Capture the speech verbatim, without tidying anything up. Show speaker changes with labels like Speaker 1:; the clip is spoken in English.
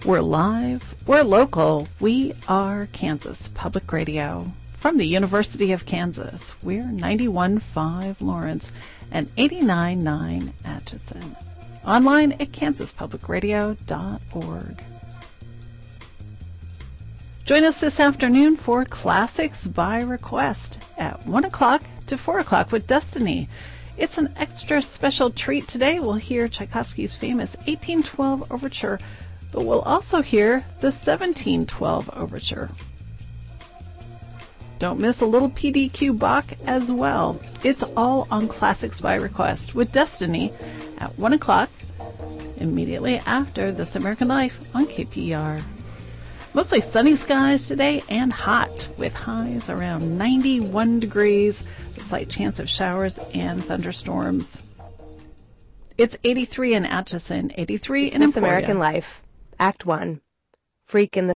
Speaker 1: We're live, we're local, we are Kansas Public Radio. From the University of Kansas, we're ninety-one point five Lawrence and eighty-nine point nine Atchison. Online at kansas public radio dot org. Join us this afternoon for Classics by Request at one o'clock to four o'clock with Destiny. It's an extra special treat today. We'll hear Tchaikovsky's famous eighteen twelve Overture, but we'll also hear the seventeen twelve Overture. Don't miss a little P D Q Bach as well. It's all on Classics by Request with Destiny at one o'clock, immediately after This American Life on K P E R. Mostly sunny skies today and hot with highs around ninety-one degrees, a slight chance of showers and thunderstorms. It's eighty-three in Atchison, eighty-three in
Speaker 2: This
Speaker 1: Emporia.
Speaker 2: American Life, Act One, Freak in the